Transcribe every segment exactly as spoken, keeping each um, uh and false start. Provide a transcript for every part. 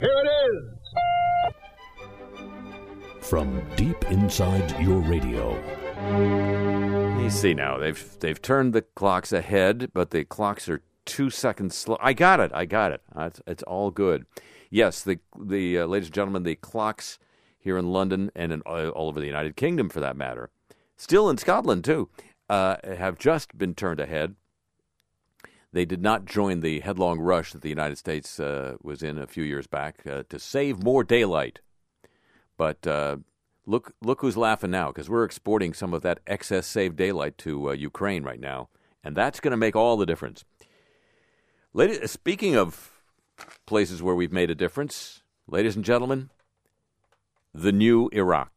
Here it is. From deep inside your radio. You see now, they've they've turned the clocks ahead, but the clocks are two seconds slow. I got it, I got it. It's, it's all good. Yes, the, the uh, ladies and gentlemen, the clocks here in London and in, uh, all over the United Kingdom, for that matter, still in Scotland, too, uh, have just been turned ahead. They did not join the headlong rush that the United States uh, was in a few years back uh, to save more daylight. But uh, look look who's laughing now, because we're exporting some of that excess saved daylight to uh, Ukraine right now, and that's going to make all the difference. Ladies, speaking of places where we've made a difference, ladies and gentlemen, the new Iraq.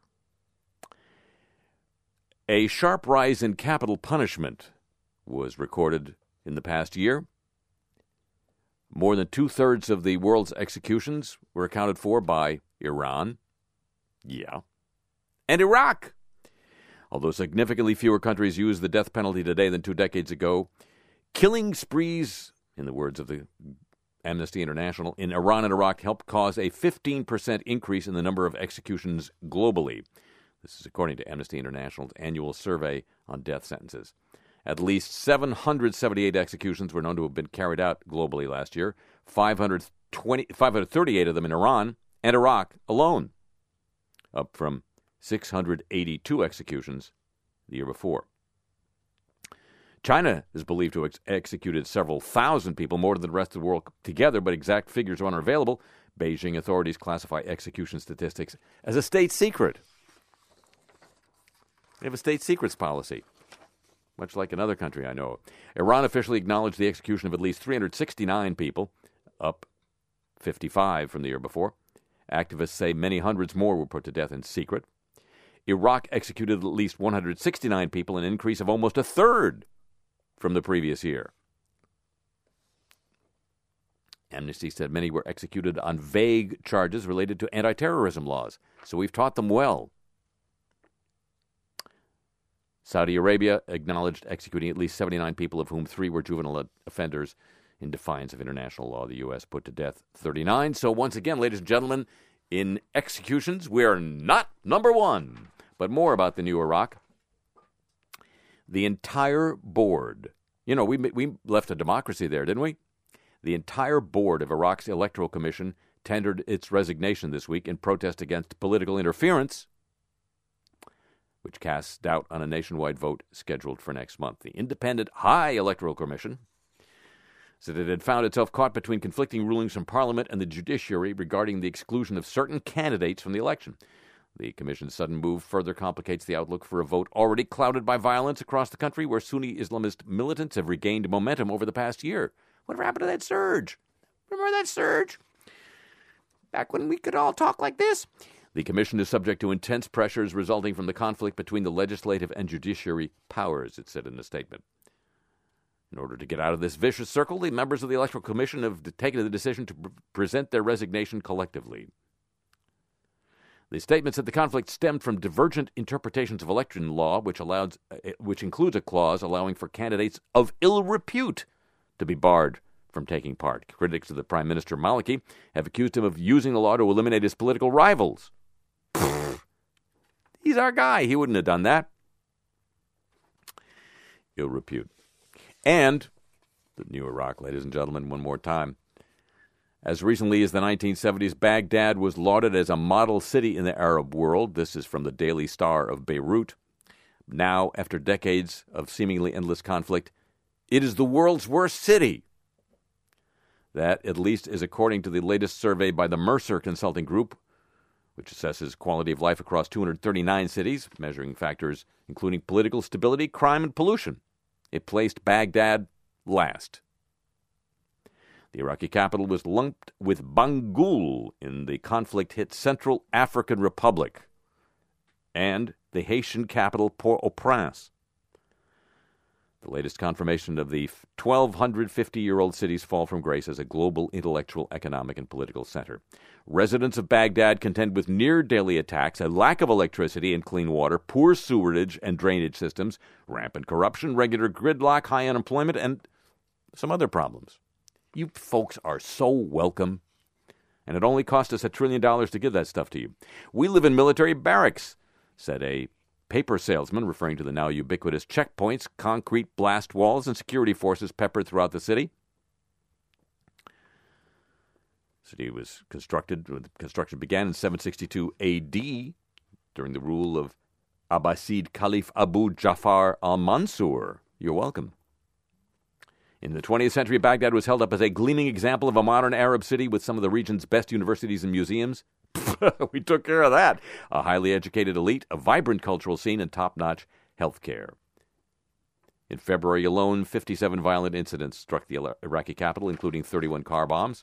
A sharp rise in capital punishment was recorded in the past year. More than two-thirds of the world's executions were accounted for by Iran. Yeah. And Iraq. Although significantly fewer countries use the death penalty today than two decades ago, killing sprees, in the words of the Amnesty International, in Iran and Iraq helped cause a fifteen percent increase in the number of executions globally. This is according to Amnesty International's annual survey on death sentences. At least seven hundred seventy-eight executions were known to have been carried out globally last year, five hundred twenty, five hundred thirty-eight of them in Iran and Iraq alone, up from six hundred eighty-two executions the year before. China is believed to have ex- executed several thousand people, more than the rest of the world together, but exact figures are unavailable. Beijing authorities classify execution statistics as a state secret. They have a state secrets policy, much like another country I know. Iran officially acknowledged the execution of at least three hundred sixty-nine people, up fifty-five from the year before. Activists say many hundreds more were put to death in secret. Iraq executed at least one hundred sixty-nine people, an increase of almost a third from the previous year. Amnesty said many were executed on vague charges related to anti-terrorism laws, so we've taught them well. Saudi Arabia acknowledged executing at least seventy-nine people, of whom three were juvenile offenders. In defiance of international law, the U S put to death thirty-nine. So once again, ladies and gentlemen, in executions, we are not number one. But more about the new Iraq. The entire board, you know, we we left a democracy there, didn't we? The entire board of Iraq's Electoral Commission tendered its resignation this week in protest against political interference, which casts doubt on a nationwide vote scheduled for next month. The Independent High Electoral Commission said it had found itself caught between conflicting rulings from Parliament and the judiciary regarding the exclusion of certain candidates from the election. The Commission's sudden move further complicates the outlook for a vote already clouded by violence across the country, where Sunni Islamist militants have regained momentum over the past year. Whatever happened to that surge? Remember that surge? Back when we could all talk like this? The Commission is subject to intense pressures resulting from the conflict between the legislative and judiciary powers, it said in a statement. In order to get out of this vicious circle, the members of the Electoral Commission have taken the decision to pre- present their resignation collectively. The statement said the conflict stemmed from divergent interpretations of election law, which allows, uh, which includes a clause allowing for candidates of ill repute to be barred from taking part. Critics of the Prime Minister Maliki have accused him of using the law to eliminate his political rivals. Pfft. He's our guy. He wouldn't have done that. Ill repute. And the new Iraq, ladies and gentlemen, one more time. As recently as the nineteen seventies, Baghdad was lauded as a model city in the Arab world. This is from the Daily Star of Beirut. Now, after decades of seemingly endless conflict, it is the world's worst city. That, at least, is according to the latest survey by the Mercer Consulting Group, which assesses quality of life across two hundred thirty-nine cities, measuring factors including political stability, crime, and pollution. It placed Baghdad last. The Iraqi capital was lumped with Bangui in the conflict-hit Central African Republic and the Haitian capital Port-au-Prince. The latest confirmation of the twelve fifty-year-old city's fall from grace as a global intellectual, economic, and political center. Residents of Baghdad contend with near-daily attacks, a lack of electricity and clean water, poor sewerage and drainage systems, rampant corruption, regular gridlock, high unemployment, and some other problems. You folks are so welcome and it only cost us a trillion dollars to give that stuff to you. We live in military barracks, said a paper salesman, referring to the now ubiquitous checkpoints, concrete blast walls, and security forces peppered throughout the city. The city was constructed, construction began in seven sixty-two A D during the rule of Abbasid Caliph Abu Ja'far al-Mansur. You're welcome. In the twentieth century, Baghdad was held up as a gleaming example of a modern Arab city with some of the region's best universities and museums. We took care of that. A highly educated elite, a vibrant cultural scene, and top-notch health care. In February alone, fifty-seven violent incidents struck the Iraqi capital, including thirty-one car bombs.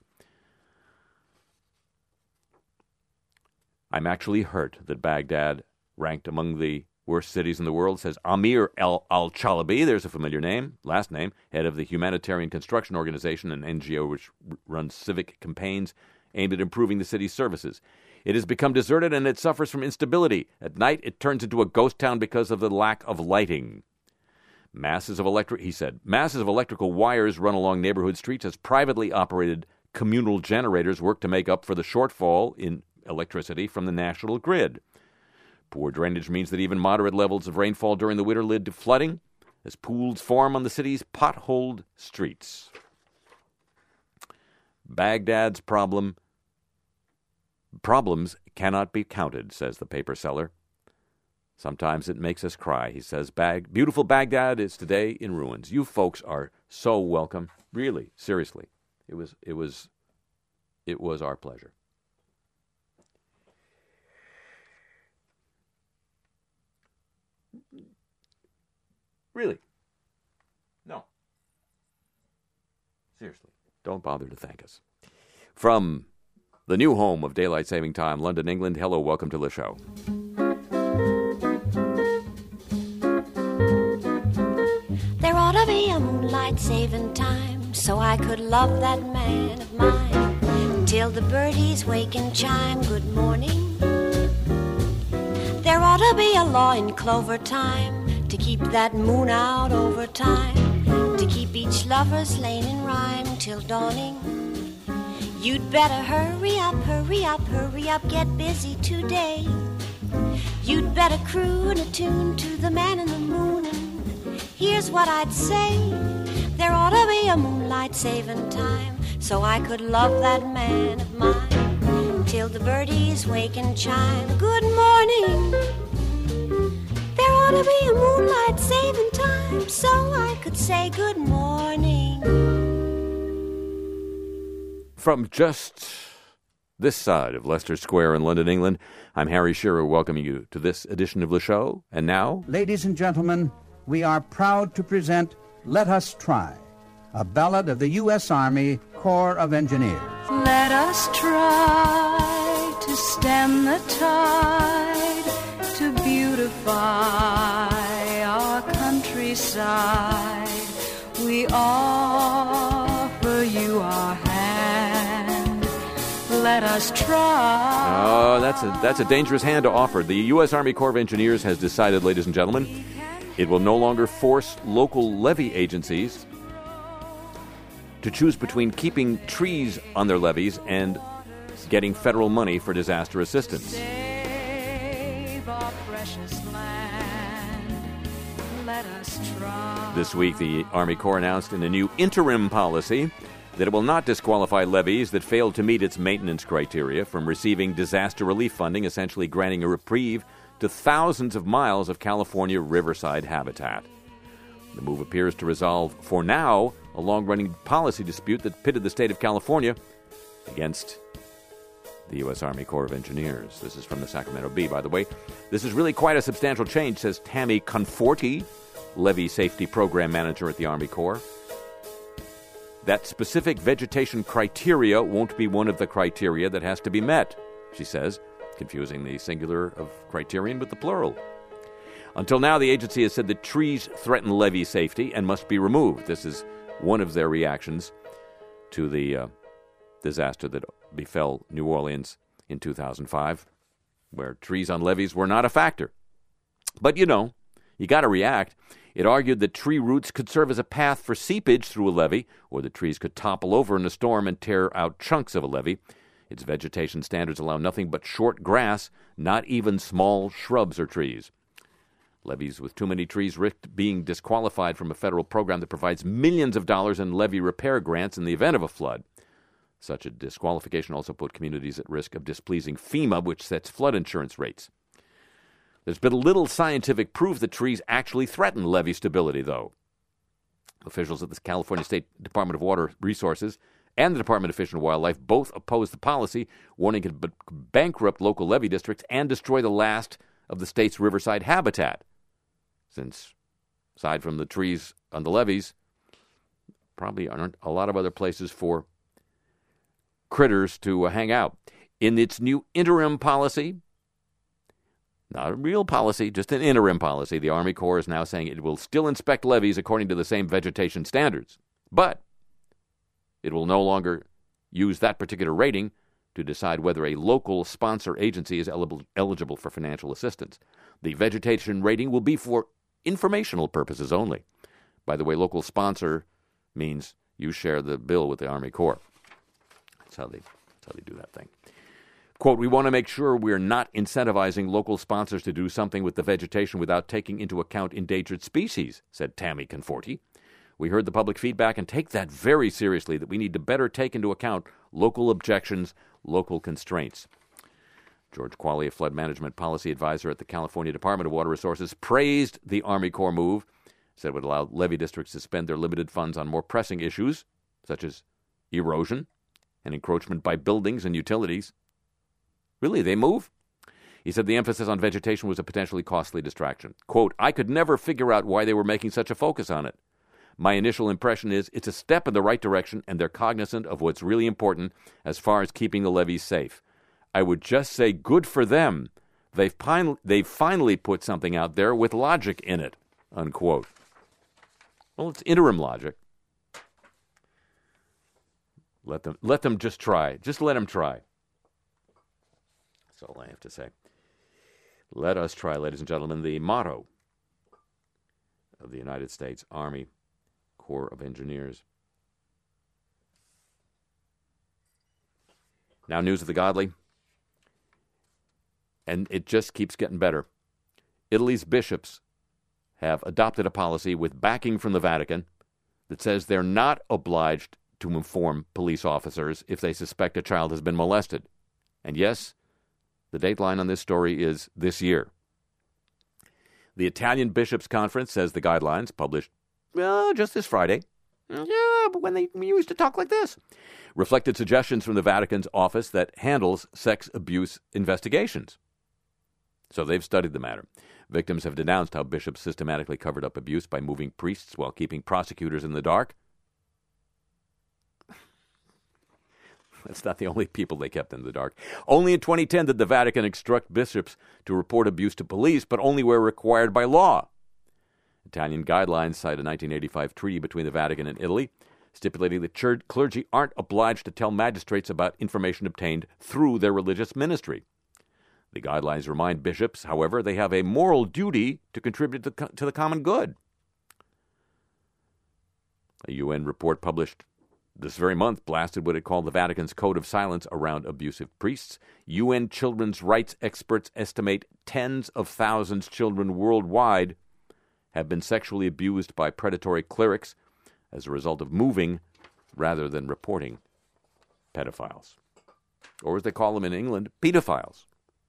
I'm actually hurt that Baghdad ranked among the worst cities in the world, says Amir al-Chalabi, there's a familiar name, last name, head of the Humanitarian Construction Organization, an N G O which runs civic campaigns aimed at improving the city's services. It has become deserted and it suffers from instability. At night, it turns into a ghost town because of the lack of lighting. Masses of electric, he said, masses of electrical wires run along neighborhood streets as privately operated communal generators work to make up for the shortfall in electricity from the national grid. Poor drainage means that even moderate levels of rainfall during the winter lead to flooding as pools form on the city's potholed streets. Baghdad's problem problems cannot be counted, says the paper seller. Sometimes it makes us cry, he says. Bag, beautiful Baghdad is today in ruins. You folks are so welcome. Really, seriously. It was it was it was our pleasure. Really? No. Seriously. Don't bother to thank us. From the new home of Daylight Saving Time, London, England, hello, welcome to the show. There ought to be a moonlight saving time, so I could love that man of mine, till the birdies wake and chime good morning. There ought to be a law in clover time, to keep that moon out over time, to keep each lover's lane in rhyme till dawning. You'd better hurry up, hurry up, hurry up, get busy today. You'd better croon a tune to the man in the moon. And here's what I'd say: there ought to be a moonlight saving time, so I could love that man of mine, till the birdies wake and chime good morning. There ought to be a moonlight saving time, so I could say good morning. From just this side of Leicester Square in London, England, I'm Harry Shearer welcoming you to this edition of the show. And now, ladies and gentlemen, we are proud to present Let Us Try, a ballad of the U S Army Corps of Engineers. Let us try to stem the tide, to beautify our countryside. We offer you our hand. Let us try. Oh, that's a that's a dangerous hand to offer. The U S Army Corps of Engineers has decided, ladies and gentlemen, it will no longer force local levee agencies to choose between keeping trees on their levees and getting federal money for disaster assistance. Save our precious land. Let us try. This week, the Army Corps announced in a new interim policy that it will not disqualify levees that fail to meet its maintenance criteria from receiving disaster relief funding, essentially granting a reprieve to thousands of miles of California riverside habitat. The move appears to resolve, for now, a long-running policy dispute that pitted the state of California against the U S Army Corps of Engineers. This is from the Sacramento Bee, by the way. This is really quite a substantial change, says Tammy Conforti, Levee Safety Program Manager at the Army Corps. That specific vegetation criteria won't be one of the criteria that has to be met, she says, confusing the singular of criterion with the plural. Until now, the agency has said that trees threaten levee safety and must be removed. This is one of their reactions to the uh, disaster that befell New Orleans in two thousand five, where trees on levees were not a factor. But, you know, you got to react. It argued that tree roots could serve as a path for seepage through a levee, or the trees could topple over in a storm and tear out chunks of a levee. Its vegetation standards allow nothing but short grass, not even small shrubs or trees. Levees with too many trees risk being disqualified from a federal program that provides millions of dollars in levee repair grants in the event of a flood. Such a disqualification also put communities at risk of displeasing FEMA, which sets flood insurance rates. There's been little scientific proof that trees actually threaten levee stability, though. Officials at the California State Department of Water Resources and the Department of Fish and Wildlife both oppose the policy, warning it would bankrupt local levee districts and destroy the last of the state's riverside habitat. Since, aside from the trees on the levees, probably aren't a lot of other places for critters to uh, hang out. In its new interim policy, not a real policy, just an interim policy, the Army Corps is now saying it will still inspect levees according to the same vegetation standards, but it will no longer use that particular rating to decide whether a local sponsor agency is eligible, eligible for financial assistance. The vegetation rating will be for informational purposes only. By the way, local sponsor means you share the bill with the Army Corps. That's how they, that's how they do that thing. Quote, we want to make sure we're not incentivizing local sponsors to do something with the vegetation without taking into account endangered species, said Tammy Conforti. We heard the public feedback and take that very seriously, that we need to better take into account local objections, local constraints. George Qualley, a flood management policy advisor at the California Department of Water Resources, praised the Army Corps move, said it would allow levee districts to spend their limited funds on more pressing issues, such as erosion and encroachment by buildings and utilities. Really, they move? He said the emphasis on vegetation was a potentially costly distraction. Quote, I could never figure out why they were making such a focus on it. My initial impression is it's a step in the right direction and they're cognizant of what's really important as far as keeping the levees safe. I would just say good for them. They've, pine- they've finally put something out there with logic in it, unquote. Well, it's interim logic. Let them, let them just try. Just let them try. That's all I have to say. Let us try, ladies and gentlemen, the motto of the United States Army Corps of Engineers. Now, news of the godly. And it just keeps getting better. Italy's bishops have adopted a policy with backing from the Vatican that says they're not obliged to inform police officers if they suspect a child has been molested. And yes, the dateline on this story is this year. The Italian Bishops' Conference says the guidelines, published well, just this Friday, yeah, but when they used to talk like this, reflected suggestions from the Vatican's office that handles sex abuse investigations. So they've studied the matter. Victims have denounced how bishops systematically covered up abuse by moving priests while keeping prosecutors in the dark. That's not the only people they kept in the dark. Only in twenty ten did the Vatican instruct bishops to report abuse to police, but only where required by law. Italian guidelines cite a nineteen eighty-five treaty between the Vatican and Italy, stipulating that church clergy aren't obliged to tell magistrates about information obtained through their religious ministry. The guidelines remind bishops, however, they have a moral duty to contribute to, to the common good. A U N report published this very month blasted what it called the Vatican's code of silence around abusive priests. U N children's rights experts estimate tens of thousands of children worldwide have been sexually abused by predatory clerics as a result of moving rather than reporting pedophiles. Or as they call them in England, pedophiles.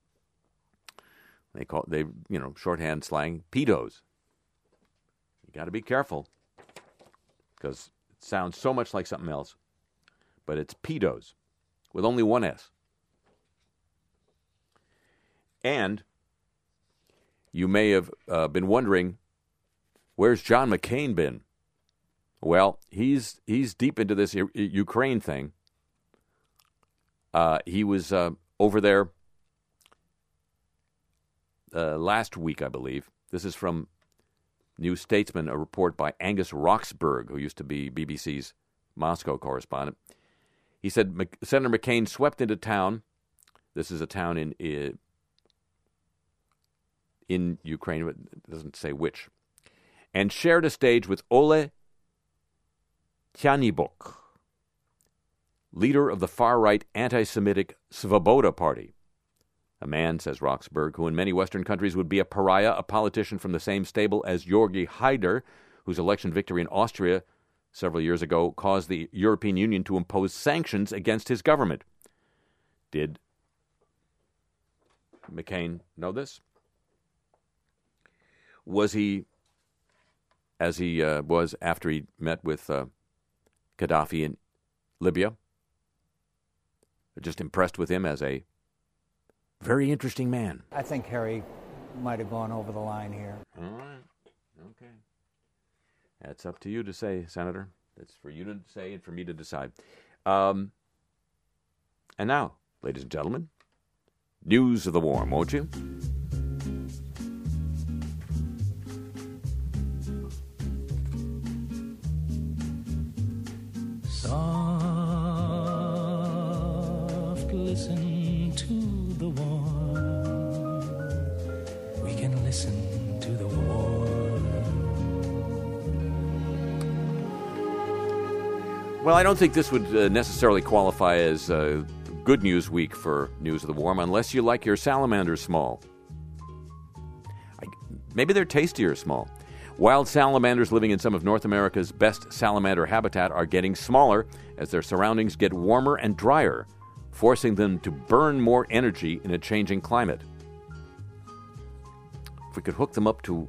They call they, you know, shorthand slang, pedos. You got to be careful because it sounds so much like something else, but it's pedos with only one S. And you may have uh, been wondering, where's John McCain been? Well, he's he's deep into this U- Ukraine thing. Uh, he was uh, over there uh, last week, I believe. This is from New Statesman, a report by Angus Roxburgh, who used to be B B C's Moscow correspondent. He said Mc- Senator McCain swept into town. This is a town in in, in Ukraine, but it doesn't say which, and shared a stage with Ole Tyanibok, leader of the far-right anti-Semitic Svoboda Party. A man, says Roxburgh, who in many Western countries would be a pariah, a politician from the same stable as Georgi Haider, whose election victory in Austria several years ago caused the European Union to impose sanctions against his government. Did McCain know this? Was he, as he uh, was after he met with uh, Gaddafi in Libya, just impressed with him as a very interesting man? I think Harry might have gone over the line here. All right. Okay. That's up to you to say, Senator. That's for you to say and for me to decide. Um, and now, ladies and gentlemen, news of the warm, won't you? Soft, listen to the warm. We can listen to the warm. Well, I don't think this would uh, necessarily qualify as uh, good news week for News of the Warm, unless you like your salamanders small. I, maybe they're tastier small. Wild salamanders living in some of North America's best salamander habitat are getting smaller as their surroundings get warmer and drier, forcing them to burn more energy in a changing climate. If we could hook them up to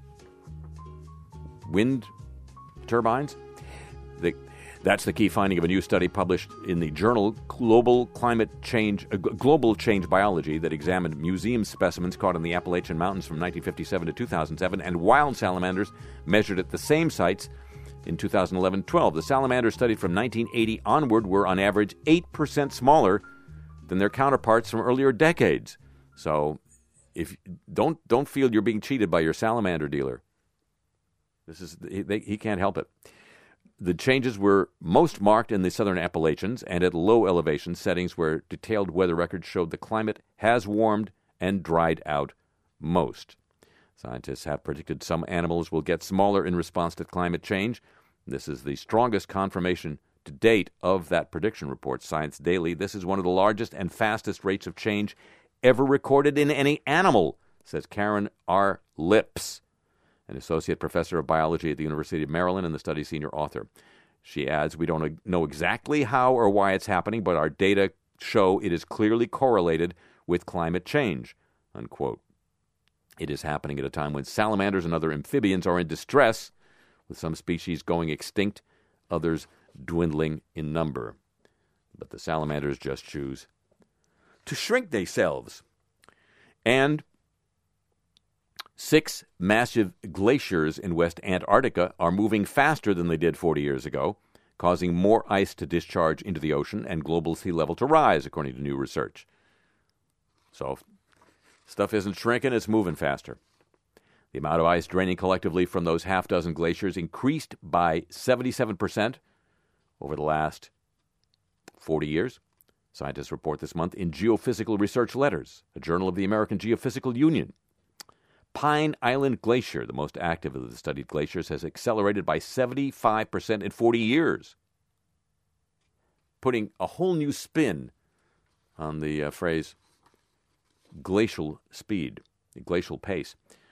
wind turbines, the That's the key finding of a new study published in the journal Global Climate Change, uh, Global Change Biology that examined museum specimens caught in the Appalachian Mountains from nineteen fifty-seven to two thousand seven and wild salamanders measured at the same sites in two thousand eleven twelve. The salamanders studied from nineteen eighty onward were on average eight percent smaller than their counterparts from earlier decades. So if don't don't feel you're being cheated by your salamander dealer. This is he, they, he can't help it. The changes were most marked in the southern Appalachians and at low elevation settings where detailed weather records showed the climate has warmed and dried out most. Scientists have predicted some animals will get smaller in response to climate change. This is the strongest confirmation to date of that prediction, reports Science Daily. This is one of the largest and fastest rates of change ever recorded in any animal, says Karen R. Lips, an associate professor of biology at the University of Maryland and the study's senior author. She adds, we don't know exactly how or why it's happening, but our data show it is clearly correlated with climate change, unquote. It is happening at a time when salamanders and other amphibians are in distress, with some species going extinct, others dwindling in number. But the salamanders just choose to shrink themselves. And six massive glaciers in West Antarctica are moving faster than they did forty years ago, causing more ice to discharge into the ocean and global sea level to rise, according to new research. So if stuff isn't shrinking, it's moving faster. The amount of ice draining collectively from those half dozen glaciers increased by seventy-seven percent over the last forty years. Scientists report this month in Geophysical Research Letters, a journal of the American Geophysical Union. Pine Island Glacier, the most active of the studied glaciers, has accelerated by seventy-five percent in forty years, putting a whole new spin on the uh, phrase glacial speed, glacial pace.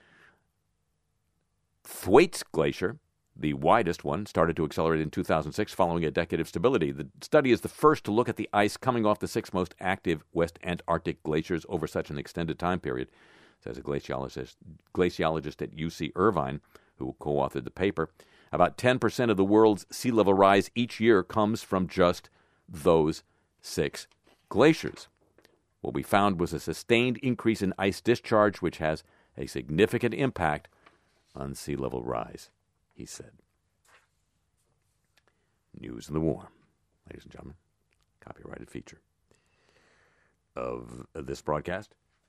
Thwaites Glacier, the widest one, started to accelerate in two thousand six following a decade of stability. The study is the first to look at the ice coming off the six most active West Antarctic glaciers over such an extended time period, says a glaciologist, glaciologist at U C Irvine, who co-authored the paper. About ten percent of the world's sea level rise each year comes from just those six glaciers. What we found was a sustained increase in ice discharge, which has a significant impact on sea level rise, he said. News in the Warm, ladies and gentlemen. Copyrighted feature of this broadcast.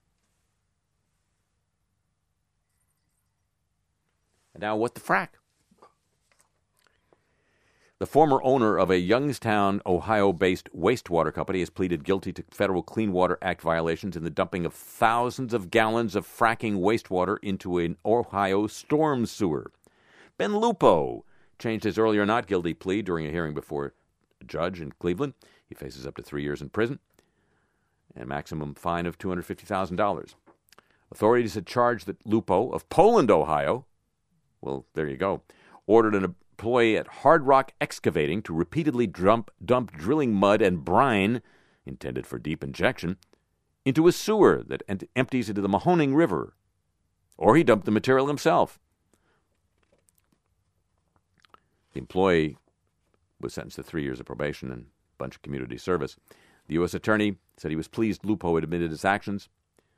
And now, what the frack? The former owner of a Youngstown, Ohio-based wastewater company has pleaded guilty to federal Clean Water Act violations in the dumping of thousands of gallons of fracking wastewater into an Ohio storm sewer. Ben Lupo changed his earlier not guilty plea during a hearing before a judge in Cleveland. He faces up to three years in prison and a maximum fine of two hundred fifty thousand dollars. Authorities had charged that Lupo of Poland, Ohio, well, there you go, ordered an employee at Hard Rock Excavating to repeatedly dump, dump drilling mud and brine, intended for deep injection, into a sewer that ent- empties into the Mahoning River. Or he dumped the material himself. The employee was sentenced to three years of probation and a bunch of community service. The U S attorney said he was pleased Lupo had admitted his actions.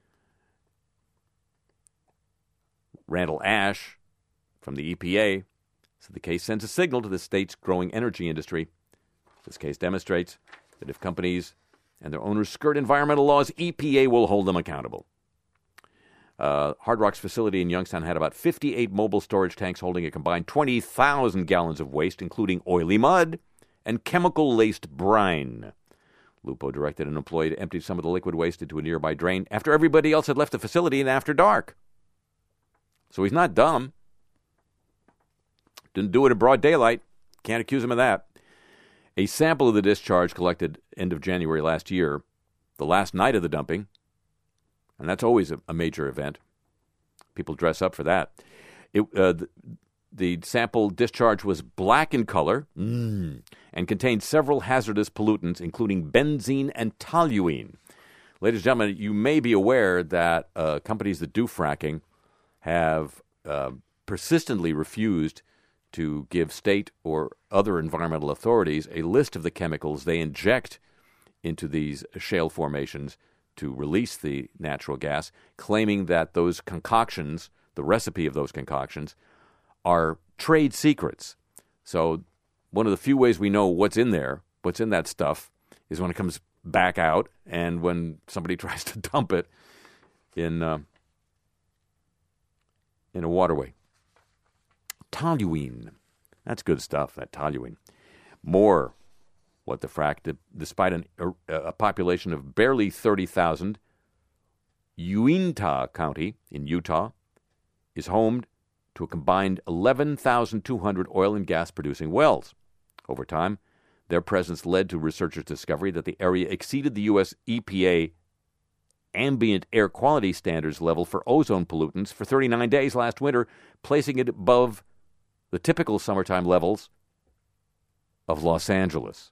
Randall Ash from the E P A said the case sends a signal to the state's growing energy industry. This case demonstrates that if companies and their owners skirt environmental laws, E P A will hold them accountable. Uh, Hard Rock's facility in Youngstown had about fifty-eight mobile storage tanks holding a combined twenty thousand gallons of waste, including oily mud and chemical-laced brine. Lupo directed an employee to empty some of the liquid waste into a nearby drain after everybody else had left the facility and after dark. So he's not dumb. Didn't do it in broad daylight. Can't accuse him of that. A sample of the discharge collected end of January last year, the last night of the dumping, and that's always a, a major event. People dress up for that. It, uh, the, the sample discharge was black in color mm, and contained several hazardous pollutants, including benzene and toluene. Ladies and gentlemen, you may be aware that uh, companies that do fracking have uh, persistently refused to give state or other environmental authorities a list of the chemicals they inject into these shale formations to release the natural gas, claiming that those concoctions, the recipe of those concoctions, are trade secrets. So one of the few ways we know what's in there, what's in that stuff, is when it comes back out and when somebody tries to dump it in uh, in a waterway. Toluene. That's good stuff, that toluene. More what the frack, despite an, a, a population of barely thirty thousand, Uintah County in Utah is home to a combined eleven thousand two hundred oil and gas producing wells. Over time, their presence led to researchers' discovery that the area exceeded the U S E P A ambient air quality standards level for ozone pollutants for thirty-nine days last winter, placing it above the typical summertime levels of Los Angeles.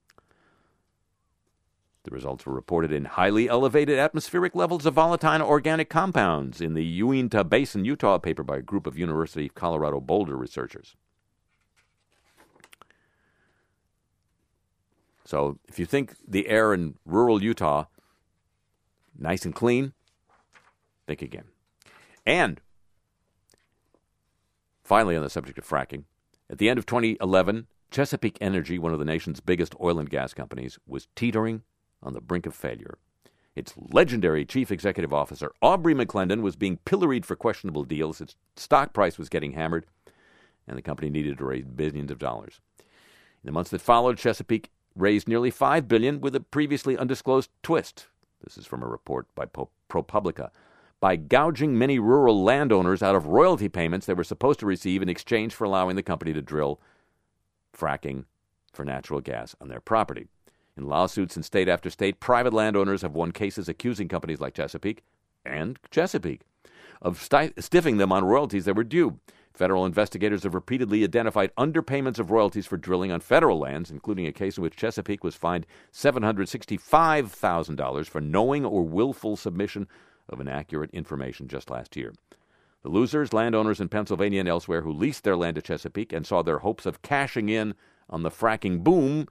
The results were reported in highly elevated atmospheric levels of volatile organic compounds in the Uintah Basin, Utah, paper by a group of University of Colorado Boulder researchers. So if you think the air in rural Utah nice and clean, think again. And finally, on the subject of fracking, at the end of twenty eleven, Chesapeake Energy, one of the nation's biggest oil and gas companies, was teetering on the brink of failure. Its legendary chief executive officer, Aubrey McClendon, was being pilloried for questionable deals. Its stock price was getting hammered, and the company needed to raise billions of dollars. In the months that followed, Chesapeake raised nearly five billion dollars with a previously undisclosed twist. This is from a report by ProPublica. By gouging many rural landowners out of royalty payments they were supposed to receive in exchange for allowing the company to drill fracking for natural gas on their property. In lawsuits in state after state, private landowners have won cases accusing companies like Chesapeake and Chesapeake of sti- stiffing them on royalties that were due. Federal investigators have repeatedly identified underpayments of royalties for drilling on federal lands, including a case in which Chesapeake was fined seven hundred sixty-five thousand dollars for knowing or willful submission of inaccurate information just last year. The losers, landowners in Pennsylvania and elsewhere who leased their land to Chesapeake and saw their hopes of cashing in on the fracking boom,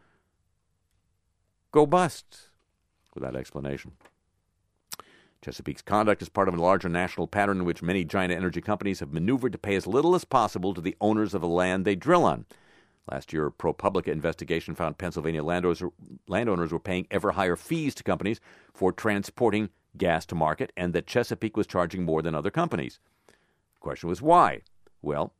go bust without explanation. Chesapeake's conduct is part of a larger national pattern in which many giant energy companies have maneuvered to pay as little as possible to the owners of the land they drill on. Last year, a ProPublica investigation found Pennsylvania landowners, landowners were paying ever higher fees to companies for transporting gas to market, and that Chesapeake was charging more than other companies. The question was why? Well,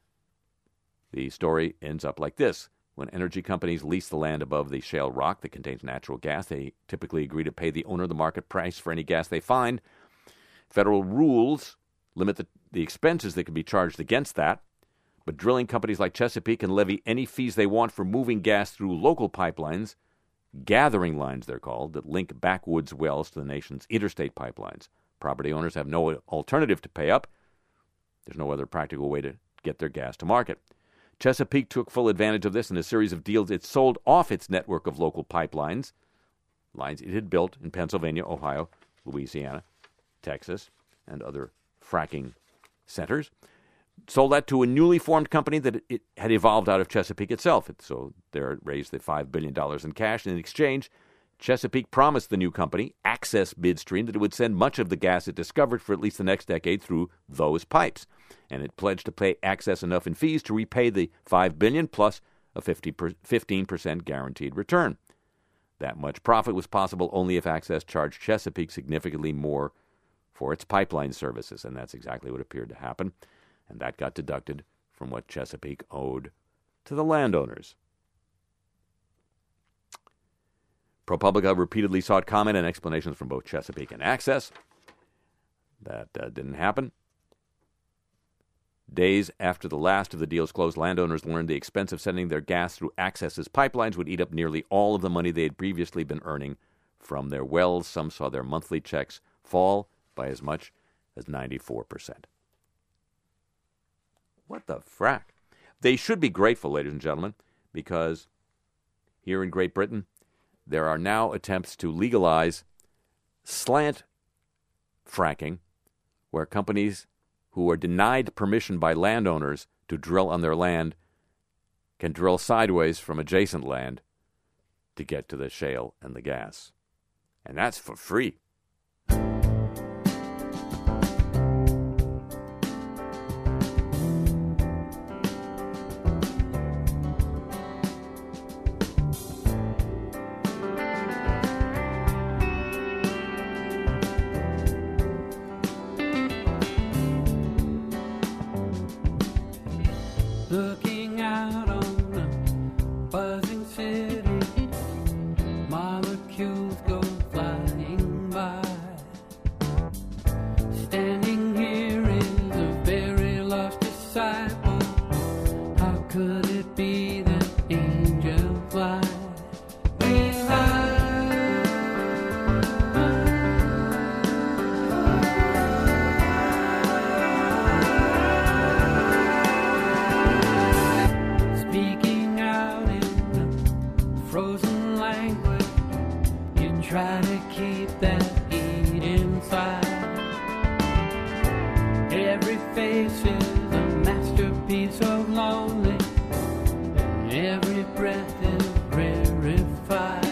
the story ends up like this. When energy companies lease the land above the shale rock that contains natural gas, they typically agree to pay the owner the market price for any gas they find. Federal rules limit the, the expenses that can be charged against that, but drilling companies like Chesapeake can levy any fees they want for moving gas through local pipelines gathering lines, they're called, that link backwoods wells to the nation's interstate pipelines. Property owners have no alternative to pay up. There's no other practical way to get their gas to market. Chesapeake took full advantage of this in a series of deals. It sold off its network of local pipelines, lines it had built in Pennsylvania, Ohio, Louisiana, Texas, and other fracking centers. Sold that to a newly formed company that it had evolved out of Chesapeake itself. It, so there it raised the five billion dollars in cash. In exchange, Chesapeake promised the new company, Access Midstream, that it would send much of the gas it discovered for at least the next decade through those pipes. And it pledged to pay Access enough in fees to repay the five billion dollars plus a fifteen percent guaranteed return. That much profit was possible only if Access charged Chesapeake significantly more for its pipeline services, and that's exactly what appeared to happen. And that got deducted from what Chesapeake owed to the landowners. ProPublica repeatedly sought comment and explanations from both Chesapeake and Access. That uh, didn't happen. Days after the last of the deals closed, landowners learned the expense of sending their gas through Access's pipelines would eat up nearly all of the money they had previously been earning from their wells. Some saw their monthly checks fall by as much as ninety-four percent. What the frack? They should be grateful, ladies and gentlemen, because here in Great Britain, there are now attempts to legalize slant fracking, where companies who are denied permission by landowners to drill on their land can drill sideways from adjacent land to get to the shale and the gas. And that's for free. Looking out on a buzzing city, molecules go flying by. Standing here is a very lost disciple. How could it be that angels fly? We fly. Speaking out in a frozen language, you try to keep that heat inside. Every face is a masterpiece of lonely, and every breath is rarefied.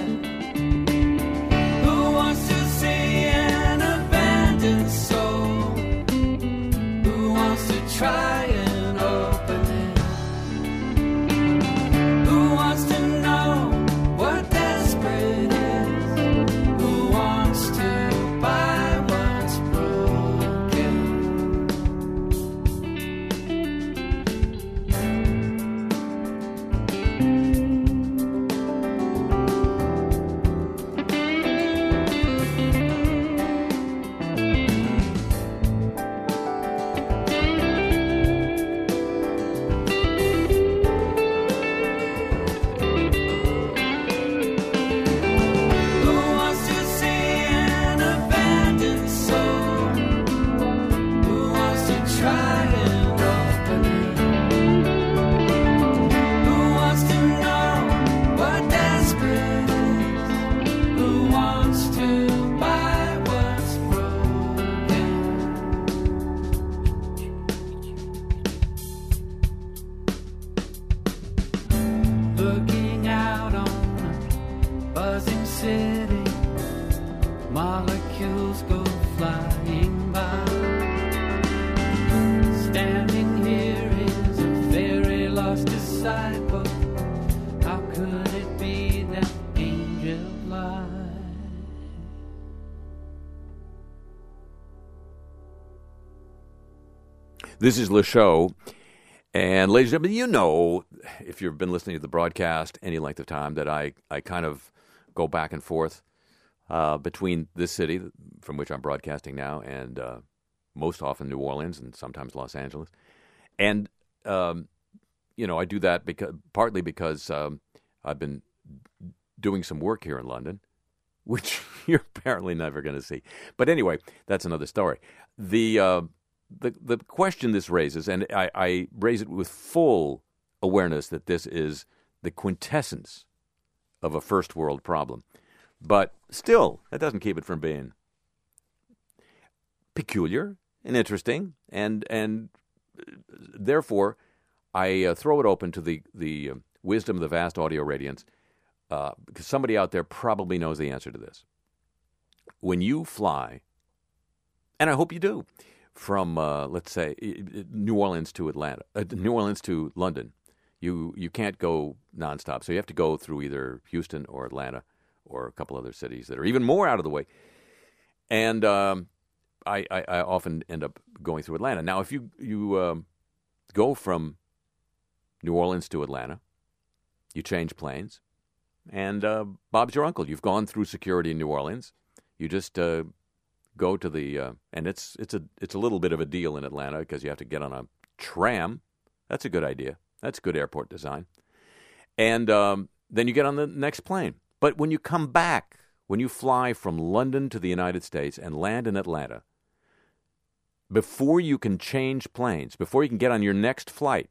Who wants to see an abandoned soul? Who wants to try and open it? Who wants to know what desperate is? Who wants to buy what's broken? Who wants to see an abandoned soul? Who wants to try and open it? Who wants to know what desperate is? Who wants to buy what's broken? Looking out on a buzzing city, molecules go flying by. Standing here is a very lost disciple. How could it be that angels fly? This is Le Show. And ladies and gentlemen, you know, if you've been listening to the broadcast any length of time, that I, I kind of go back and forth uh, between this city, from which I'm broadcasting now, and uh, most often New Orleans and sometimes Los Angeles. And, um, you know, I do that because partly because um, I've been doing some work here in London, which you're apparently never going to see. But anyway, that's another story. The uh, the the question this raises, and I, I raise it with full awareness that this is the quintessence of a first world problem. But still, that doesn't keep it from being peculiar and interesting, and and therefore I uh, throw it open to the the uh, wisdom of the vast audio radiance, uh, because somebody out there probably knows the answer to this. When you fly, and I hope you do, from uh, let's say New Orleans to Atlanta, uh, New Orleans to London, you you can't go nonstop, so you have to go through either Houston or Atlanta or a couple other cities that are even more out of the way, and um, I, I, I often end up going through Atlanta. Now, if you you um, go from New Orleans to Atlanta, you change planes, and uh, Bob's your uncle. You've gone through security in New Orleans. You just uh, go to the uh, and it's it's a it's a little bit of a deal in Atlanta because you have to get on a tram. That's a good idea. That's good airport design. And um, then you get on the next plane. But when you come back, when you fly from London to the United States and land in Atlanta, before you can change planes, before you can get on your next flight,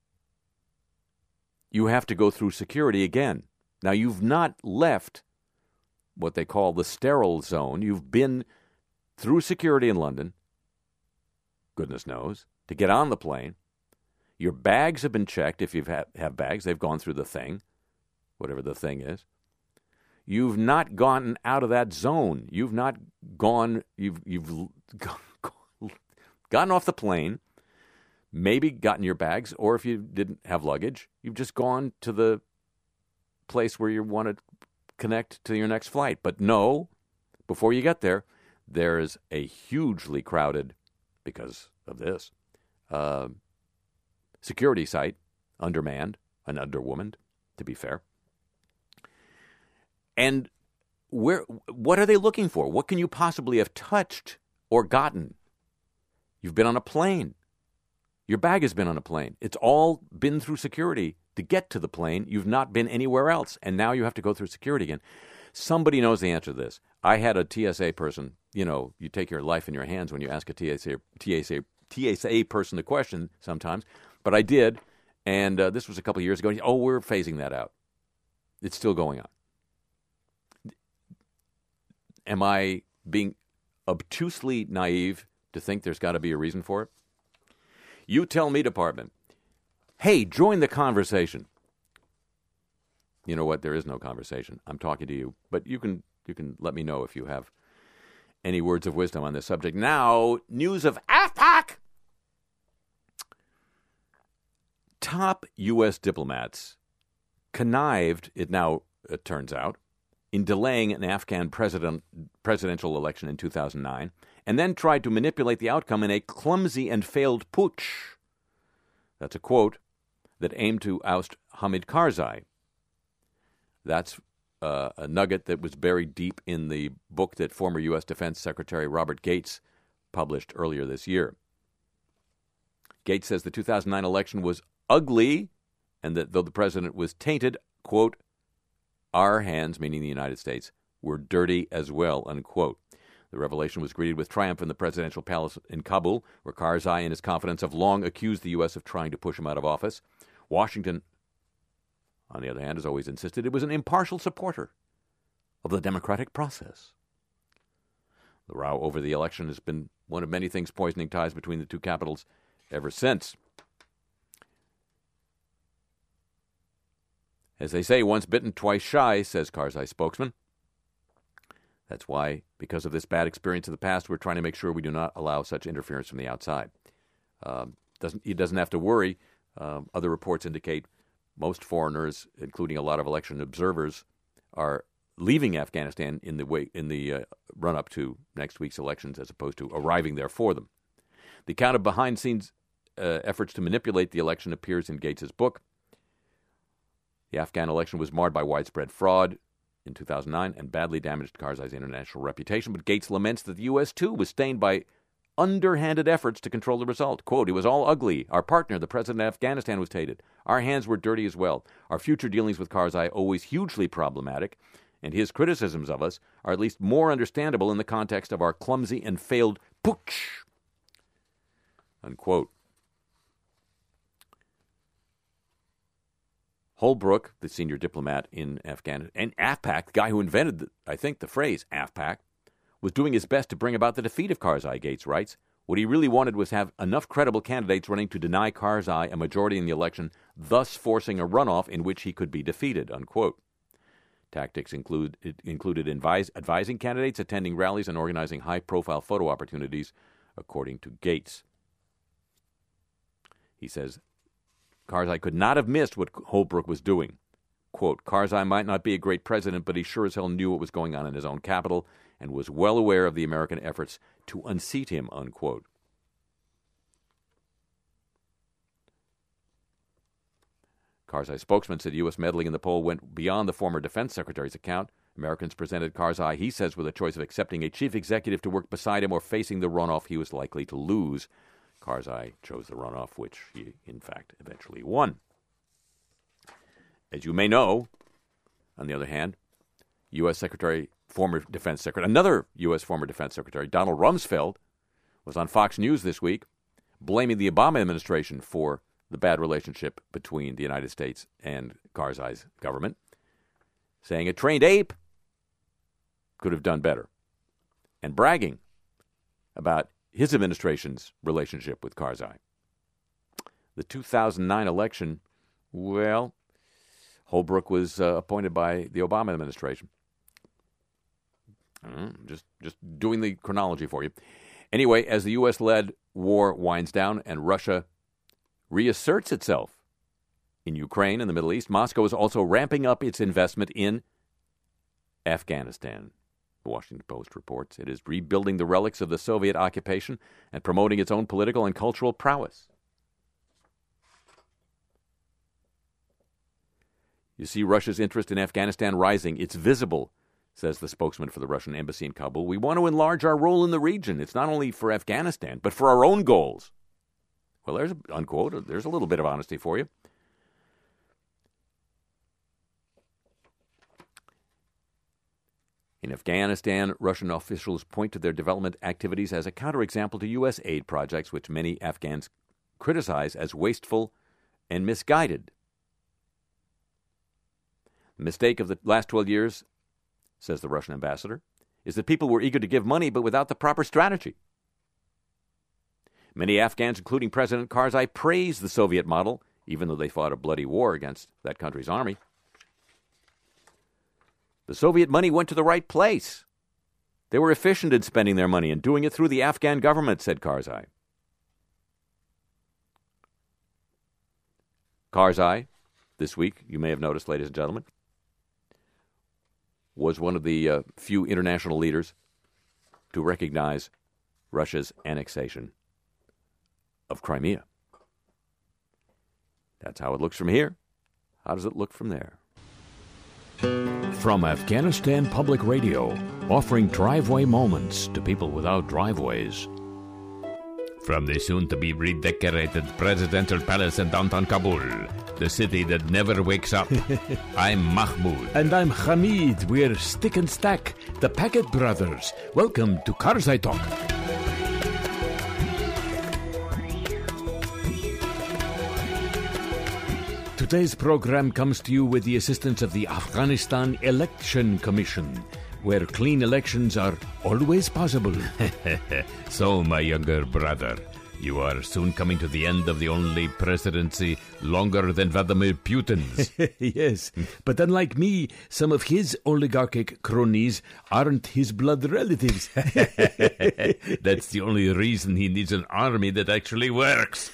you have to go through security again. Now, you've not left what they call the sterile zone. You've been through security in London, goodness knows, to get on the plane. Your bags have been checked. If you have, have bags, they've gone through the thing, whatever the thing is. You've not gotten out of that zone. You've not gone, you've, you've gotten off the plane, maybe gotten your bags, or if you didn't have luggage, you've just gone to the place where you want to connect to your next flight. But no, before you get there, there is a hugely crowded, because of this, uh, security site, undermanned and underwomaned, to be fair. And where? What are they looking for? What can you possibly have touched or gotten? You've been on a plane. Your bag has been on a plane. It's all been through security to get to the plane. You've not been anywhere else, and now you have to go through security again. Somebody knows the answer to this. I had a T S A person. You know, you take your life in your hands when you ask a T S A, T S A, T S A person a question sometimes, but I did, and uh, this was a couple of years ago. Oh, we're phasing that out. It's still going on. Am I being obtusely naive to think there's got to be a reason for it? You tell me, Department. Hey, join the conversation. You know what? There is no conversation. I'm talking to you, but you can you can let me know if you have any words of wisdom on this subject. Now, news of AFPAC. Top U S diplomats connived, it now it turns out, in delaying an Afghan president, presidential election in two thousand nine, and then tried to manipulate the outcome in a clumsy and failed putsch. That's a quote that aimed to oust Hamid Karzai. That's uh, a nugget that was buried deep in the book that former U S Defense Secretary Robert Gates published earlier this year. Gates says the two thousand nine election was ugly, and that though the president was tainted, quote, our hands, meaning the United States, were dirty as well, unquote. The revelation was greeted with triumph in the presidential palace in Kabul, where Karzai and his confidants have long accused the U S of trying to push him out of office. Washington, on the other hand, has always insisted it was an impartial supporter of the democratic process. The row over the election has been one of many things poisoning ties between the two capitals ever since. As they say, once bitten, twice shy, says Karzai's spokesman. That's why, because of this bad experience in the past, we're trying to make sure we do not allow such interference from the outside. Um, doesn't, he doesn't have to worry. Um, other reports indicate most foreigners, including a lot of election observers, are leaving Afghanistan in the way in the uh, run-up to next week's elections, as opposed to arriving there for them. The account of behind-the-scenes uh, efforts to manipulate the election appears in Gates's book. The Afghan election was marred by widespread fraud in two thousand nine and badly damaged Karzai's international reputation. But Gates laments that the U S, too, was stained by underhanded efforts to control the result. Quote, "It was all ugly. Our partner, the president of Afghanistan, was tainted. Our hands were dirty as well. Our future dealings with Karzai always hugely problematic, and his criticisms of us are at least more understandable in the context of our clumsy and failed putsch." Unquote. Holbrooke, the senior diplomat in Afghanistan, and AFPAC, the guy who invented, the, I think, the phrase AFPAC, was doing his best to bring about the defeat of Karzai, Gates writes. What he really wanted was to have enough credible candidates running to deny Karzai a majority in the election, thus forcing a runoff in which he could be defeated, unquote. Tactics include, it included advise, advising candidates, attending rallies, and organizing high-profile photo opportunities, according to Gates. He says, Karzai could not have missed what Holbrooke was doing. Quote, "Karzai might not be a great president, but he sure as hell knew what was going on in his own capital and was well aware of the American efforts to unseat him," unquote. Karzai's spokesman said U S meddling in the poll went beyond the former defense secretary's account. Americans presented Karzai, he says, with a choice of accepting a chief executive to work beside him or facing the runoff he was likely to lose. Karzai chose the runoff, which he, in fact, eventually won. As you may know, on the other hand, U S Secretary, former Defense Secretary, another U S former Defense Secretary, Donald Rumsfeld, was on Fox News this week blaming the Obama administration for the bad relationship between the United States and Karzai's government, saying a trained ape could have done better, and bragging about his administration's relationship with Karzai. The two thousand nine election, well, Holbrooke was uh, appointed by the Obama administration. Uh, just, just doing the chronology for you. Anyway, as the U S-led war winds down and Russia reasserts itself in Ukraine and the Middle East, Moscow is also ramping up its investment in Afghanistan. The Washington Post reports it is rebuilding the relics of the Soviet occupation and promoting its own political and cultural prowess. You see Russia's interest in Afghanistan rising. It's visible, says the spokesman for the Russian embassy in Kabul. We want to enlarge our role in the region. It's not only for Afghanistan, but for our own goals. Well, there's, unquote, there's a little bit of honesty for you. In Afghanistan, Russian officials point to their development activities as a counterexample to U S aid projects, which many Afghans criticize as wasteful and misguided. The mistake of the last twelve years, says the Russian ambassador, is that people were eager to give money but without the proper strategy. Many Afghans, including President Karzai, praised the Soviet model, even though they fought a bloody war against that country's army. The Soviet money went to the right place. They were efficient in spending their money and doing it through the Afghan government, said Karzai. Karzai, this week, you may have noticed, ladies and gentlemen, was one of the uh, few international leaders to recognize Russia's annexation of Crimea. That's how it looks from here. How does it look from there? From Afghanistan Public Radio, offering driveway moments to people without driveways. From the soon-to-be redecorated presidential palace in downtown Kabul, the city that never wakes up, I'm Mahmoud. And I'm Hamid. We're Stick and Stack, the Packet Brothers. Welcome to Karzai Talk. Today's program comes to you with the assistance of the Afghanistan Election Commission, where clean elections are always possible. So, my younger brother, you are soon coming to the end of the only presidency longer than Vladimir Putin's. Yes, but unlike me, some of his oligarchic cronies aren't his blood relatives. That's the only reason he needs an army that actually works.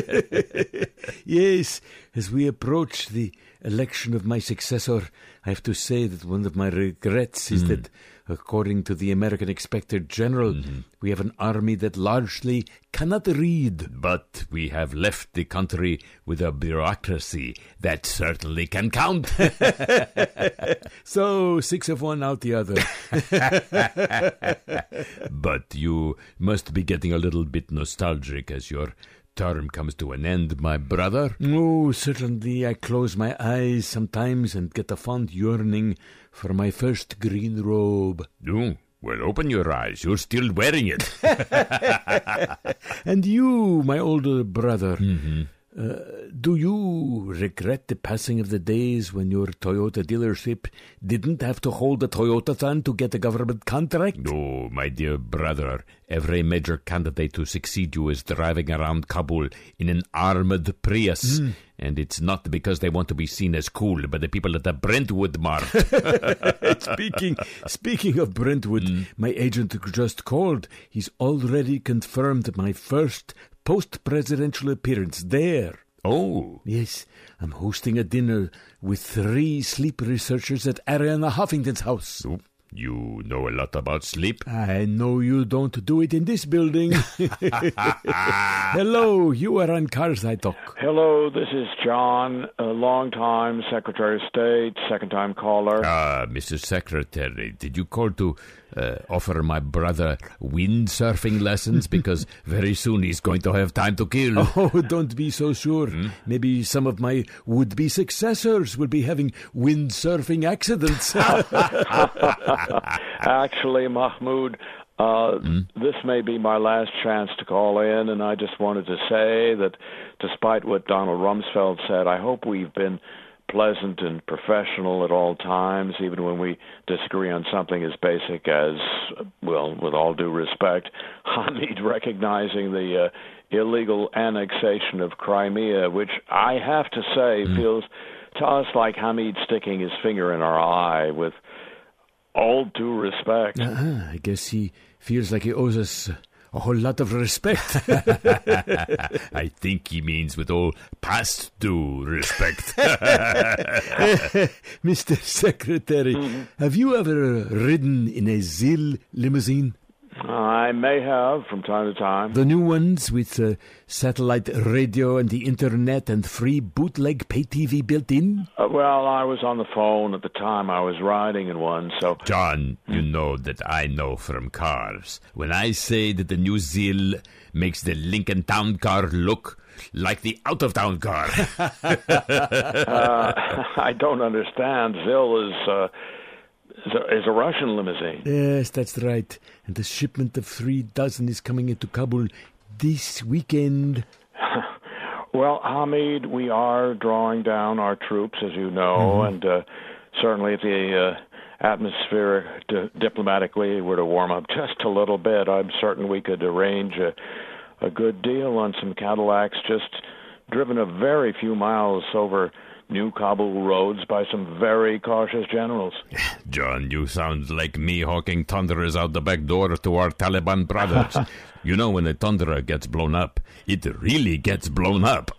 Yes, as we approach the election of my successor, I have to say that one of my regrets is mm. that According to the American Inspector General, mm-hmm. we have an army that largely cannot read. But we have left the country with a bureaucracy that certainly can count. So, six of one, out the other. But you must be getting a little bit nostalgic as your term comes to an end, my brother. Oh, certainly. I close my eyes sometimes and get a fond yearning for my first green robe. Oh, well, open your eyes. You're still wearing it. And you, my older brother, mm-hmm. uh, do you regret the passing of the days when your Toyota dealership didn't have to hold a Toyota-thon to get a government contract? No, my dear brother. Every major candidate to succeed you is driving around Kabul in an armored Prius. Mm. And it's not because they want to be seen as cool by the people at the Brentwood Mart. speaking, speaking of Brentwood, mm. my agent just called. He's already confirmed my first post-presidential appearance there. Oh. Yes, I'm hosting a dinner with three sleep researchers at Arianna Huffington's house. Oh. You know a lot about sleep. I know you don't do it in this building. Hello, you are on Cars I Talk. Hello, this is John, a long-time Secretary of State, second-time caller. Ah, Mister Secretary, did you call to uh, offer my brother windsurfing lessons? Because very soon he's going to have time to kill. Oh, don't be so sure. Hmm? Maybe some of my would-be successors will be having windsurfing accidents. Actually, Mahmoud, uh, mm. this may be my last chance to call in, and I just wanted to say that despite what Donald Rumsfeld said, I hope we've been pleasant and professional at all times, even when we disagree on something as basic as, well, with all due respect, Hamid recognizing the uh, illegal annexation of Crimea, which I have to say mm. feels to us like Hamid sticking his finger in our eye with all due respect. Uh-huh. I guess he feels like he owes us a whole lot of respect. I think he means with all past due respect. Mister Secretary, mm-hmm. have you ever ridden in a ZIL limousine? I may have from time to time. The new ones with uh, satellite radio and the internet and free bootleg pay T V built in? Uh, well, I was on the phone at the time I was riding in one, so... John, you know that I know from cars. When I say that the new ZIL makes the Lincoln Town Car look like the out-of-town car. uh, I don't understand. ZIL is... Uh, Is a, is a Russian limousine. Yes, that's right. And the shipment of three dozen is coming into Kabul this weekend. Well, Hamid, we are drawing down our troops, as you know, mm-hmm. and uh, certainly if the uh, atmosphere di- diplomatically were to warm up just a little bit, I'm certain we could arrange a, a good deal on some Cadillacs just driven a very few miles over New Kabul roads by some very cautious generals. John, you sound like me hawking Thunderers out the back door to our Taliban brothers. You know, when a Thunderer gets blown up, it really gets blown up.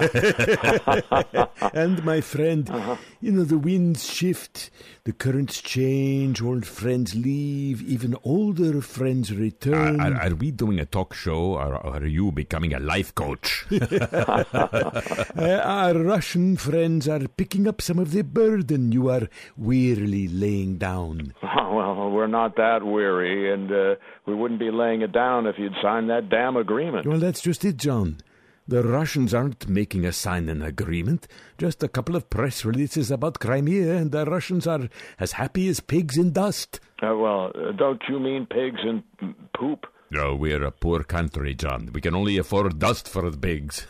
And, my friend, uh-huh. you know, the winds shift, the currents change, old friends leave, even older friends return. Are, are, are we doing a talk show, or, or are you becoming a life coach? uh, our Russian friends are picking up some of the burden you are wearily laying down. Oh, well, we're not that weary, and uh, we wouldn't be laying it down if you'd signed that damn agreement. Well, that's just it, John. The Russians aren't making us sign an agreement. Just a couple of press releases about Crimea, and the Russians are as happy as pigs in dust. Uh, well, uh, don't you mean pigs in poop? No, we're a poor country, John. We can only afford dust for the pigs.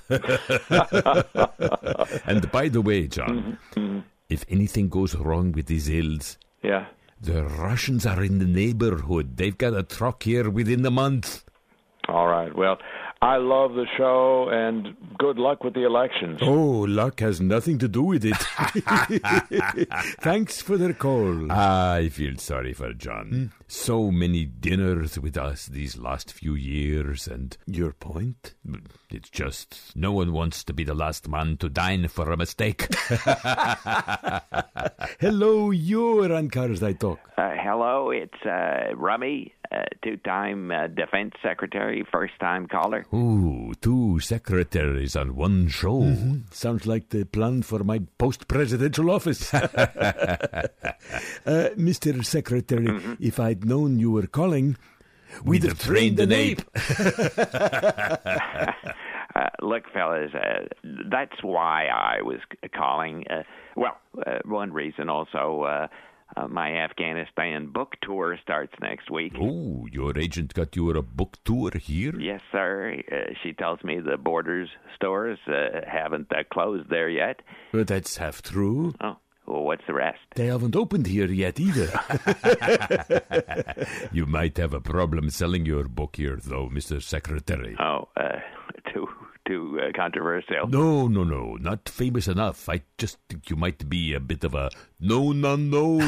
And by the way, John, mm-hmm. if anything goes wrong with these hills, yeah, the Russians are in the neighborhood. They've got a truck here within a month. All right. Well, I love the show, and good luck with the elections. Oh, luck has nothing to do with it. Thanks for the call. I feel sorry for John. Hmm? So many dinners with us these last few years, and... Your point? It's just no one wants to be the last man to dine for a mistake. Hello, you're on Cars I Talk. Uh, hello, it's uh, Rummy, uh, two-time uh, defense secretary, first-time caller. Ooh, two secretaries on one show. Mm-hmm. Sounds like the plan for my post-presidential office. uh, Mister Secretary, mm-hmm. if I'd known you were calling, we'd, we'd have trained, trained an ape. uh, look, fellas, uh, that's why I was calling. Uh, well, uh, one reason also... Uh, Uh, my Afghanistan book tour starts next week. Oh, your agent got you a book tour here? Yes, sir. Uh, she tells me the Borders stores uh, haven't uh, closed there yet. But that's half true. Oh, well, what's the rest? They haven't opened here yet either. You might have a problem selling your book here, though, Mister Secretary. Oh, uh, too... too uh, controversial. No, no, no, not famous enough. I just think you might be a bit of a known unknown.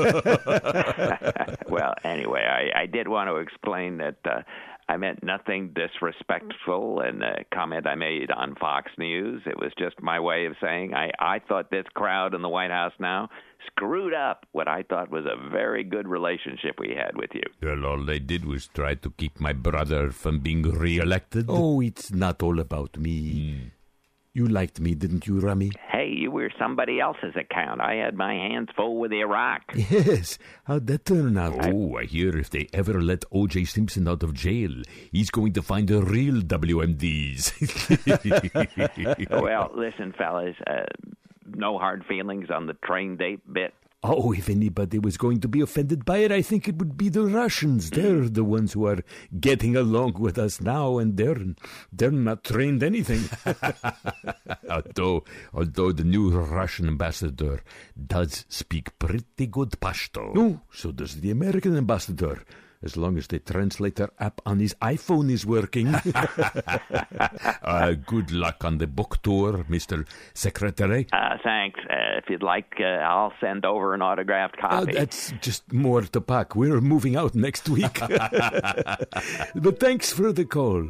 Well, anyway, I, I did want to explain that uh, I meant nothing disrespectful in the comment I made on Fox News. It was just my way of saying I, I thought this crowd in the White House now screwed up what I thought was a very good relationship we had with you. Well, all they did was try to keep my brother from being reelected. Oh, it's not all about me. Mm. You liked me, didn't you, Rummy? Hey, you were somebody else's account. I had my hands full with Iraq. Yes. How'd that turn out? Oh, I hear if they ever let O J Simpson out of jail, he's going to find the real W M Ds. Well, listen, fellas, uh, no hard feelings on the train date bit. Oh, if anybody was going to be offended by it, I think it would be the Russians. They're the ones who are getting along with us now, and they're they're not trained anything. although, although the new Russian ambassador does speak pretty good Pashto. No, so does the American ambassador. As long as the translator app on his iPhone is working. uh, good luck on the book tour, Mister Secretary. Uh, thanks. Uh, if you'd like, uh, I'll send over an autographed copy. Uh, that's just more to pack. We're moving out next week. But thanks for the call.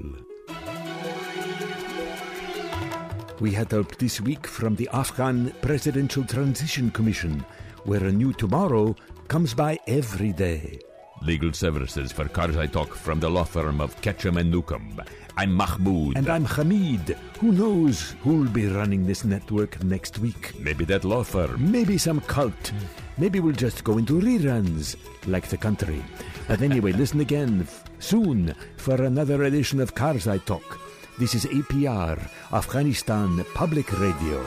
We had help this week from the Afghan Presidential Transition Commission, where a new tomorrow comes by every day. Legal services for Cars I Talk from the law firm of Ketchum and Newcomb. I'm Mahmoud. And I'm Hamid. Who knows who'll be running this network next week? Maybe that law firm. Maybe some cult. Maybe we'll just go into reruns, like the country. But anyway, listen again f- soon for another edition of Cars I Talk. This is A P R, Afghanistan Public Radio.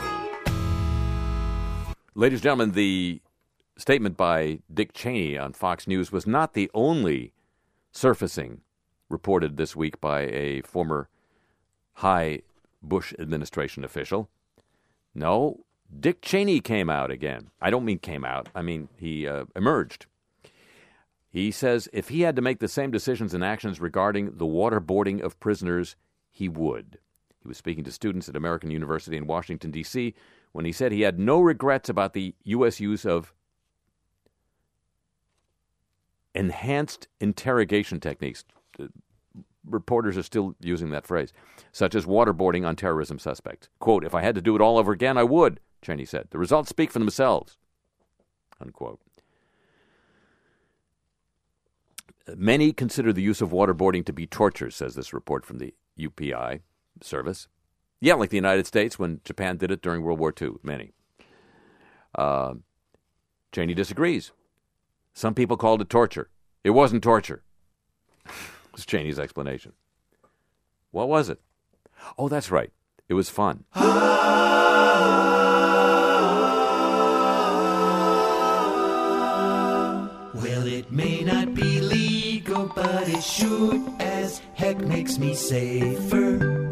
Ladies and gentlemen, the statement by Dick Cheney on Fox News was not the only surfacing reported this week by a former high Bush administration official. No, Dick Cheney came out again. I don't mean came out. I mean he uh, emerged. He says if he had to make the same decisions and actions regarding the waterboarding of prisoners, he would. He was speaking to students at American University in Washington, D C, when he said he had no regrets about the U S use of enhanced interrogation techniques. Uh, reporters are still using that phrase, such as waterboarding on terrorism suspects. Quote, if I had to do it all over again, I would, Cheney said. The results speak for themselves. Unquote. Many consider the use of waterboarding to be torture, says this report from the U P I service. Yeah, like the United States when Japan did it during World War Two. Many. Uh, Cheney disagrees. Some people called it torture. It wasn't torture. Was Cheney's explanation. What was it? Oh, that's right. It was fun. Well, it may not be legal, but it sure as heck makes me safer.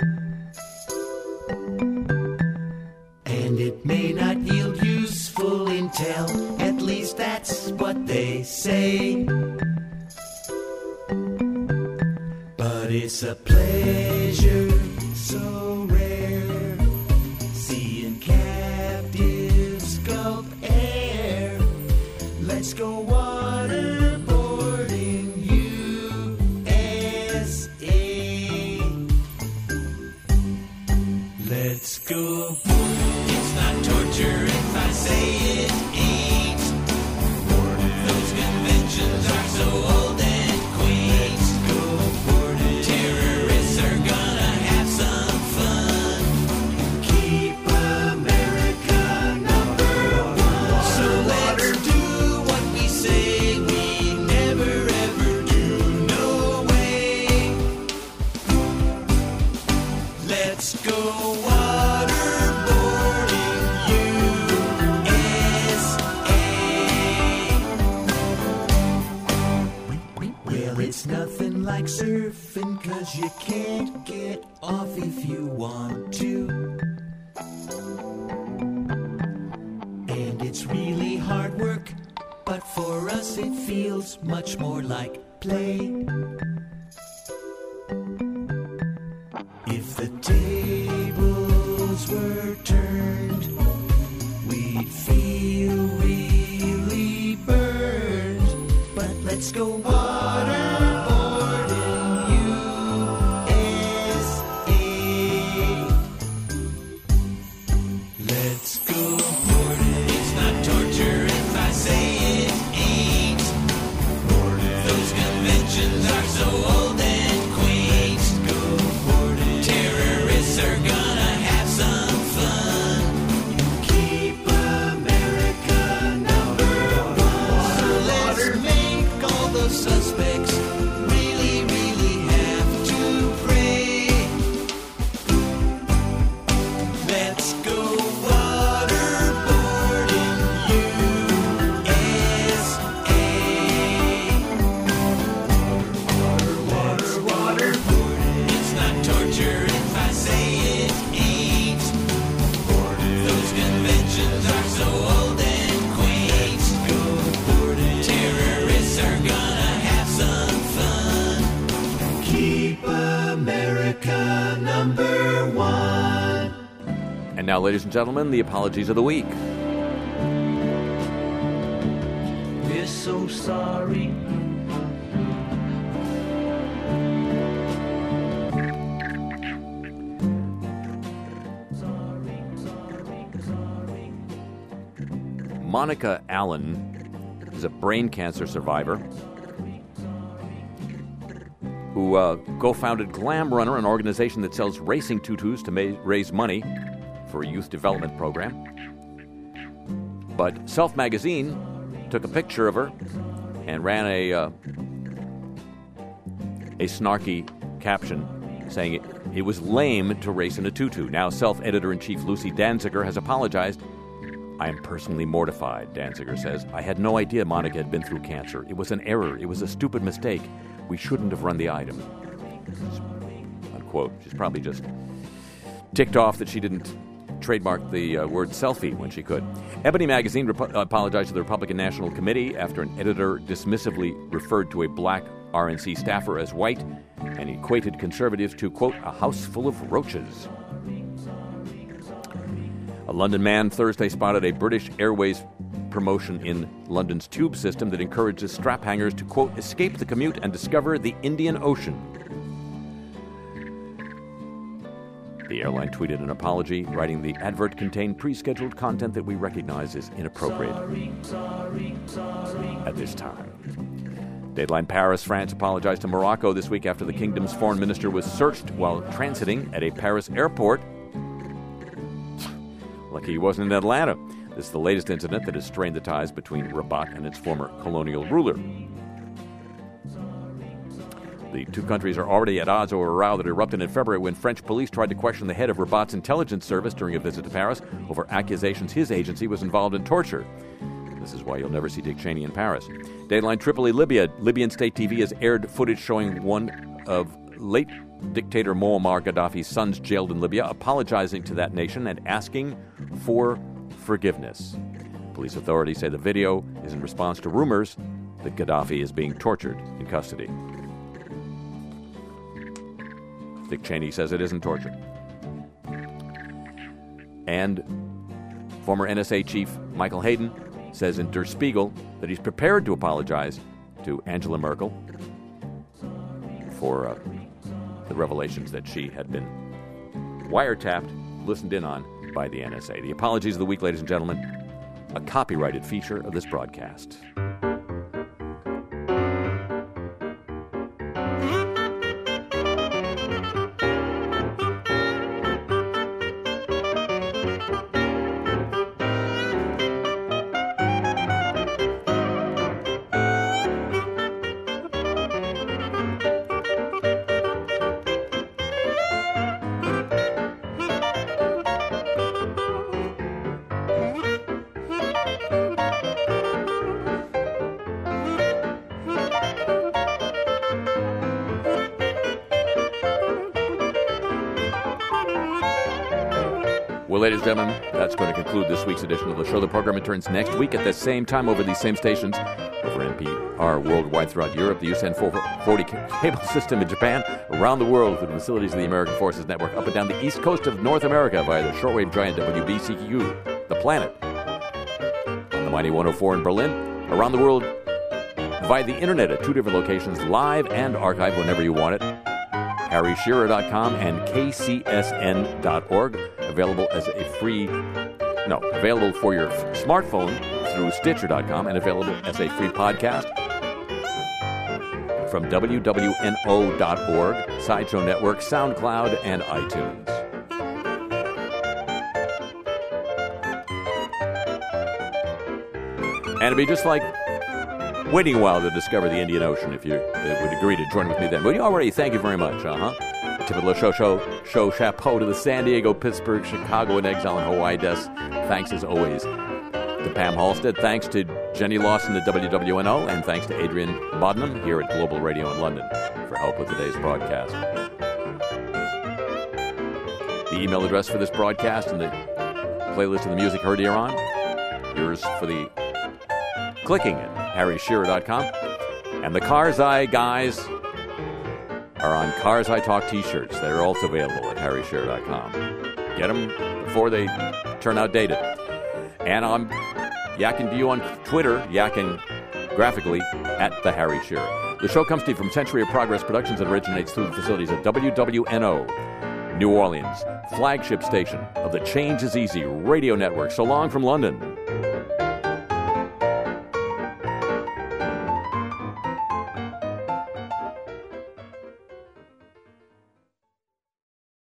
And it may not yield useful intel, at least that's what they say. But But it's a pleasure so rare, seeing captives gulp air. Let's go waterboarding, U S A. Let's go. It's not torture if I say it ain't. Those conventions are so old and quaint. Let's go. Terrorists are gonna have some fun. Keep America number one. So let's do what we say we never ever do. No way. Let's go waterboarding, U S A. Well, it's nothing like surfing, 'cause you can't get off if you want to. And it's really hard work, but for us it feels much more like play. If the tables were turned, we'd feel really burned. But let's go waterboarding, U S A. Let's go boarding. It's not torture if I say it ain't. Those conventions are so old and quaint. Go boarding. Terrorists are gonna have some fun. Keep America number one. So let's make all those suspects really, really have to pray. Let's go waterboarding, U S A. Water, waterboarding. It's not torture if I say it ain't. Those conventions are so old and quaint. Go boarding. Terrorists are gonna have some fun. Keep America number one. And now, ladies and gentlemen, the apologies of the week. We're so sorry. Monica Allen is a brain cancer survivor who uh, co-founded Glam Runner, an organization that sells racing tutus to ma- raise money for a youth development program. But Self Magazine took a picture of her and ran a uh, a snarky caption saying it, it was lame to race in a tutu. Now, Self-Editor-in-Chief Lucy Danziger has apologized. I am personally mortified, Danziger says. I had no idea Monica had been through cancer. It was an error. It was a stupid mistake. We shouldn't have run the item. Unquote. She's probably just ticked off that she didn't trademark the uh, word selfie when she could. Ebony Magazine rep- apologized to the Republican National Committee after an editor dismissively referred to a black R N C staffer as white and equated conservatives to, quote, a house full of roaches. A London man Thursday spotted a British Airways promotion in London's tube system that encourages strap hangers to, quote, escape the commute and discover the Indian Ocean. The airline tweeted an apology, writing the advert contained pre-scheduled content that we recognize is inappropriate at this time. Dateline Paris, France apologized to Morocco this week after the kingdom's foreign minister was searched while transiting at a Paris airport. Lucky he wasn't in Atlanta. This is the latest incident that has strained the ties between Rabat and its former colonial ruler. The two countries are already at odds over a row that erupted in February when French police tried to question the head of Rabat's intelligence service during a visit to Paris over accusations his agency was involved in torture. This is why you'll never see Dick Cheney in Paris. Dateline Tripoli, Libya. Libyan state T V has aired footage showing one of late dictator Muammar Gaddafi's sons jailed in Libya, apologizing to that nation and asking for forgiveness. Police authorities say the video is in response to rumors that Gaddafi is being tortured in custody. Dick Cheney says it isn't torture. And former N S A chief Michael Hayden says in Der Spiegel that he's prepared to apologize to Angela Merkel for uh, the revelations that she had been wiretapped, listened in on by the N S A. The apologies of the week, ladies and gentlemen, a copyrighted feature of this broadcast. Well, ladies and gentlemen, that's going to conclude this week's edition of the show. The program returns next week at the same time over these same stations, over N P R worldwide throughout Europe, the U S N four forty cable system in Japan, around the world with the facilities of the American Forces Network, up and down the east coast of North America via the shortwave giant W B C Q, The Planet, on the mighty one oh four in Berlin, around the world via the internet at two different locations, live and archived whenever you want it, harry shearer dot com and K C S N dot org. Available as a free, no, available for your smartphone through Stitcher dot com and available as a free podcast from W W N O dot org, Sideshow Network, SoundCloud, and iTunes. And it'd be just like waiting a while to discover the Indian Ocean if you uh, would agree to join with me then. But you already, thank you very much, uh-huh. Tip of the show, show, show chapeau to the San Diego, Pittsburgh, Chicago, and Exile, and Hawaii desk. Thanks, as always, to Pam Halstead. Thanks to Jenny Lawson at W W N O. And thanks to Adrian Bodnam here at Global Radio in London for help with today's broadcast. The email address for this broadcast and the playlist of the music heard here on, yours for the clicking at harry shearer dot com. And the Karzai guys are on Karzai Talk t-shirts. They're also available at harry shearer dot com. Get them before they turn out dated. And I'm yakking to you on Twitter, yakking graphically at the Harry Shearer. The show comes to you from Century of Progress Productions and originates through the facilities of W W N O, New Orleans, flagship station of the Change is Easy radio network. So long from London.